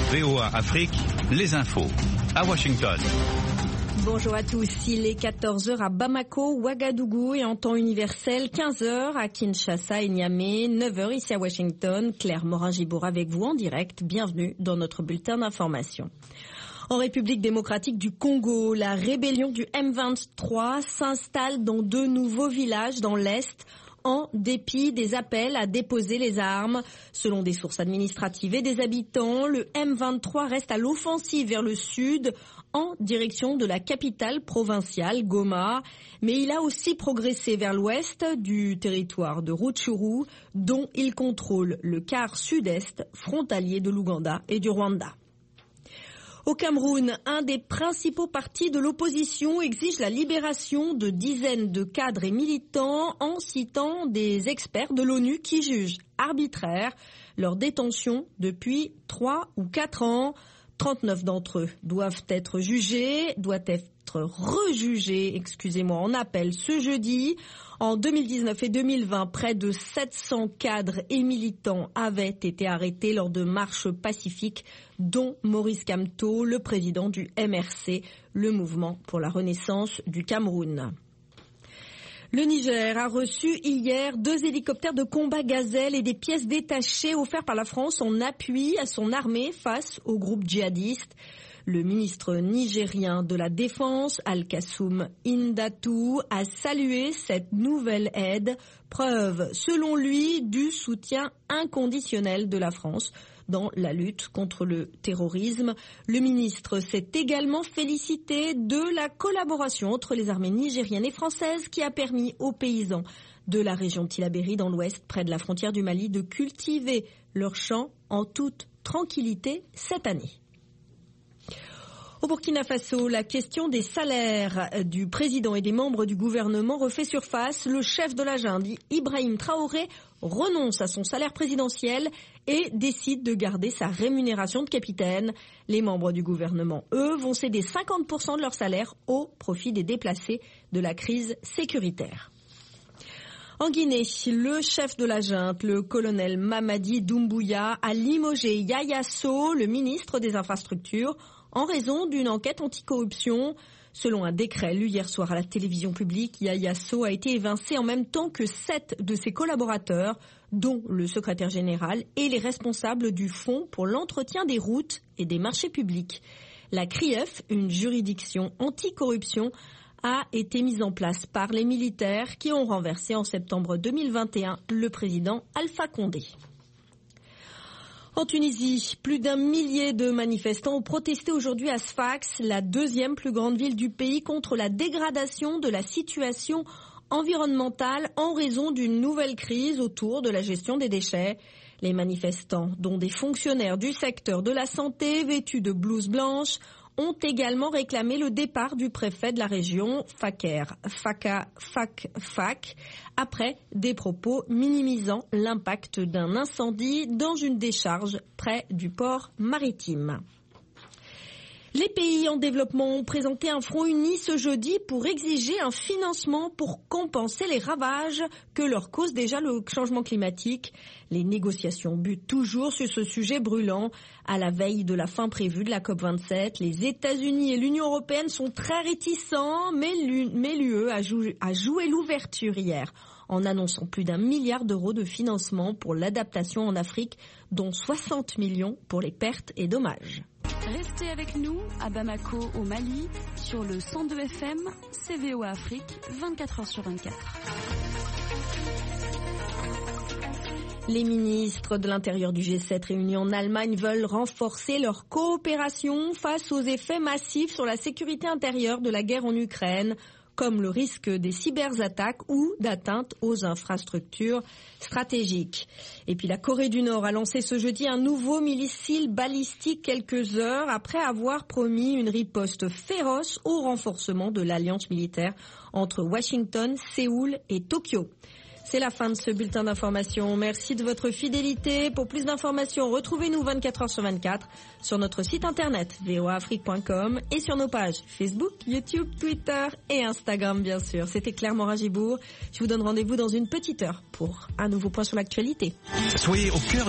VOA Afrique, les infos. À Washington. Bonjour à tous, il est 14h à Bamako, Ouagadougou et en temps universel, 15h à Kinshasa et Niamey, 9h ici à Washington. Claire Morin-Gibour avec vous en direct. Bienvenue dans notre bulletin d'information. En République démocratique du Congo, la rébellion du M23 s'installe dans 2 nouveaux villages dans l'Est, en dépit des appels à déposer les armes. Selon des sources administratives et des habitants, le M23 reste à l'offensive vers le sud, en direction de la capitale provinciale, Goma. Mais il a aussi progressé vers l'ouest du territoire de Rutshuru, dont il contrôle le quart sud-est, frontalier de l'Ouganda et du Rwanda. Au Cameroun, un des principaux partis de l'opposition exige la libération de dizaines de cadres et militants en citant des experts de l'ONU qui jugent arbitraire leur détention depuis 3 ou 4 ans. 39 d'entre eux doivent être rejugés en appel ce jeudi. En 2019 et 2020, près de 700 cadres et militants avaient été arrêtés lors de marches pacifiques, dont Maurice Kamto, le président du MRC, le Mouvement pour la Renaissance du Cameroun. Le Niger a reçu hier 2 hélicoptères de combat Gazelle et des pièces détachées offerts par la France en appui à son armée face au groupe djihadiste. Le ministre nigérien de la Défense, Al-Kassoum Indatou, a salué cette nouvelle aide, preuve, selon lui, du soutien inconditionnel de la France dans la lutte contre le terrorisme. Le ministre s'est également félicité de la collaboration entre les armées nigériennes et françaises qui a permis aux paysans de la région de Tillabéri dans l'ouest, près de la frontière du Mali, de cultiver leurs champs en toute tranquillité cette année. Au Burkina Faso, la question des salaires du président et des membres du gouvernement refait surface. Le chef de la junte, Ibrahim Traoré, renonce à son salaire présidentiel et décide de garder sa rémunération de capitaine. Les membres du gouvernement, eux, vont céder 50% de leur salaire au profit des déplacés de la crise sécuritaire. En Guinée, le chef de la junte, le colonel Mamadi Doumbouya, a limogé Yaya Sow, le ministre des Infrastructures, en raison d'une enquête anticorruption. Selon un décret lu hier soir à la télévision publique, Yaya Sow a été évincé en même temps que 7 de ses collaborateurs, dont le secrétaire général et les responsables du Fonds pour l'entretien des routes et des marchés publics. La CRIEF, une juridiction anticorruption, a été mise en place par les militaires qui ont renversé en septembre 2021 le président Alpha Condé. En Tunisie, plus d'1 millier de manifestants ont protesté aujourd'hui à Sfax, la 2e plus grande ville du pays, contre la dégradation de la situation environnementale en raison d'une nouvelle crise autour de la gestion des déchets. Les manifestants, dont des fonctionnaires du secteur de la santé vêtus de blouses blanches, ont également réclamé le départ du préfet de la région, Fak, après des propos minimisant l'impact d'un incendie dans une décharge près du port maritime. Les pays en développement ont présenté un front uni ce jeudi pour exiger un financement pour compenser les ravages que leur cause déjà le changement climatique. Les négociations butent toujours sur ce sujet brûlant. À la veille de la fin prévue de la COP27, les États-Unis et l'Union européenne sont très réticents, mais l'UE a joué l'ouverture hier en annonçant plus d'1 milliard d'euros de financement pour l'adaptation en Afrique, dont 60 millions pour les pertes et dommages. Restez avec nous à Bamako au Mali sur le 102 FM, CVOA Afrique, 24h sur 24. Les ministres de l'Intérieur du G7 réunis en Allemagne veulent renforcer leur coopération face aux effets massifs sur la sécurité intérieure de la guerre en Ukraine, comme le risque des cyberattaques ou d'atteinte aux infrastructures stratégiques. Et puis la Corée du Nord a lancé ce jeudi un nouveau missile balistique quelques heures après avoir promis une riposte féroce au renforcement de l'alliance militaire entre Washington, Séoul et Tokyo. C'est la fin de ce bulletin d'information. Merci de votre fidélité. Pour plus d'informations, retrouvez-nous 24h sur 24 sur notre site internet voaafrique.com et sur nos pages Facebook, YouTube, Twitter et Instagram, bien sûr. C'était Claire Morin-Gibour. Je vous donne rendez-vous dans une petite heure pour un nouveau point sur l'actualité. Soyez au cœur